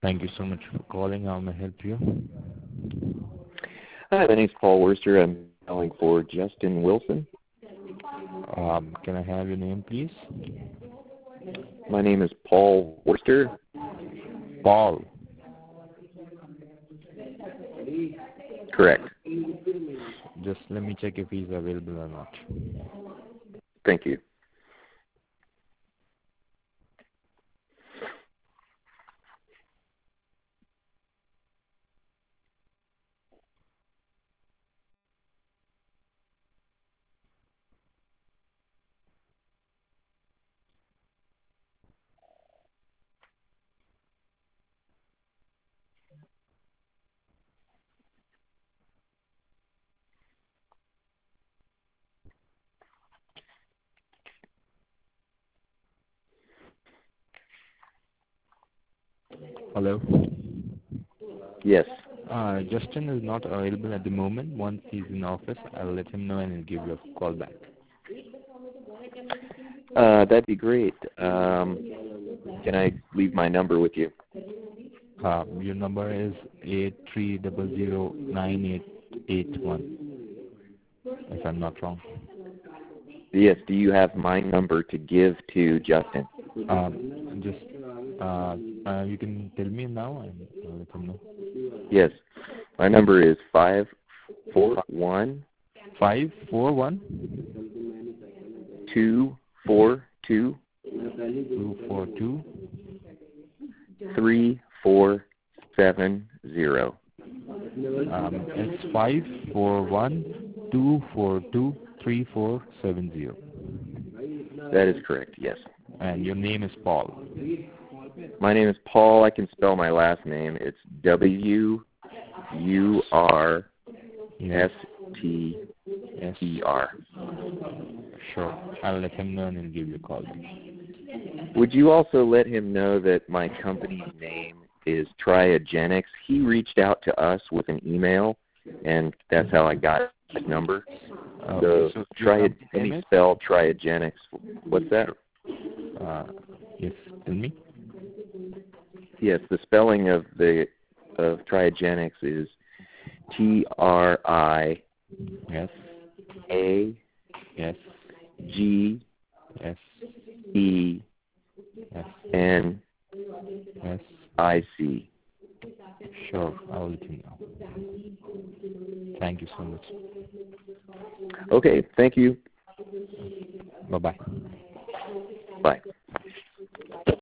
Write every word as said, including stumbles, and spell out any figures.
Thank you so much for calling. How may I help you? Hi, my name's Paul Worcester. I'm calling for Justin Wilson. Um, can I have your name, please? My name is Paul Worcester. Paul. Correct. Just let me check if he's available or not. Thank you. Hello? Yes. Uh, Justin is not available at the moment. Once he's in office, I'll let him know and he'll give you a call back. Uh, that'd be great. Um, can I leave my number with you? Uh, your number is eight three zero zero nine eight eight one, if I'm not wrong. Yes. Do you have my number to give to Justin? Um, just, uh, uh, you can tell me now and I'll let him know. Yes. My number is five four one five four one two four two two four two three four seven zero. Um, it's five four one two four two three four seven zero. That is correct. Yes. And your name is Paul. My name is Paul. I can spell my last name. It's W U R S T E R. Sure. I'll let him know and he'll give you a call back. Would you also let him know that my company's name is Triagenics? He reached out to us with an email, and that's how I got his number. Uh, so, so tri- let me spell Triagenics. What's that? Uh, yes, tell me. Yes, the spelling of the of Triagenics is T R I Yes. A Yes. G Yes. E Yes. N Yes. I C. Sure, I'll let you know. Thank you so much. Okay, thank you. Bye-bye.